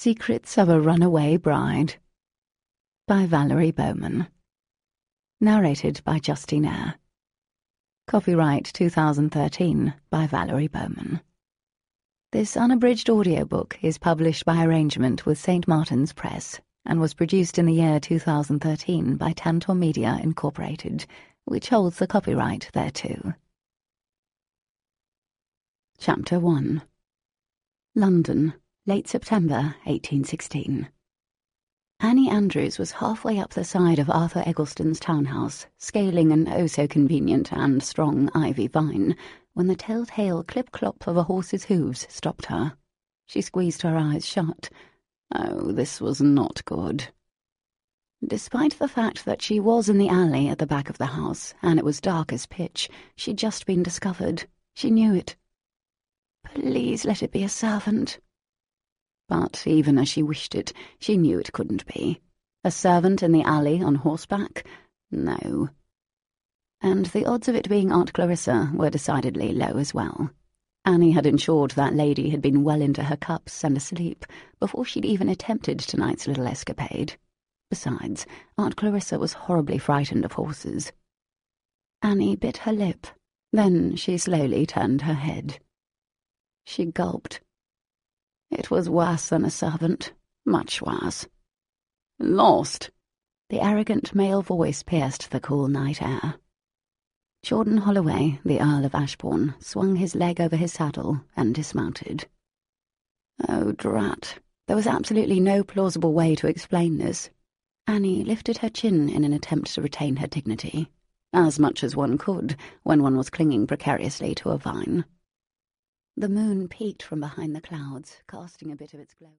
Secrets of a Runaway Bride by Valerie Bowman. Narrated by Justine Eyre. Copyright 2013 by Valerie Bowman. This unabridged audiobook is published by arrangement with St. Martin's Press and was produced in the year 2013 by Tantor Media Incorporated, which holds the copyright thereto. Chapter 1. London, late September 1816. Annie Andrews was halfway up the side of Arthur Eggleston's townhouse, scaling an oh-so-convenient and strong ivy vine, when the telltale clip-clop of a horse's hooves stopped her. She squeezed her eyes shut. Oh, this was not good. Despite the fact that she was in the alley at the back of the house, and it was dark as pitch, she'd just been discovered. She knew it. Please let it be a servant. But even as she wished it, she knew it couldn't be. A servant in the alley on horseback? No. And the odds of it being Aunt Clarissa were decidedly low as well. Annie had ensured that lady had been well into her cups and asleep before she'd even attempted tonight's little escapade. Besides, Aunt Clarissa was horribly frightened of horses. Annie bit her lip. Then she slowly turned her head. She gulped. It was worse than a servant, much worse. Lost! The arrogant male voice pierced the cool night air. Jordan Holloway, the Earl of Ashbourne, swung his leg over his saddle and dismounted. Oh, drat. There was absolutely no plausible way to explain this. Annie lifted her chin in an attempt to retain her dignity, as much as one could when one was clinging precariously to a vine. The moon peeked from behind the clouds, casting a bit of its glow.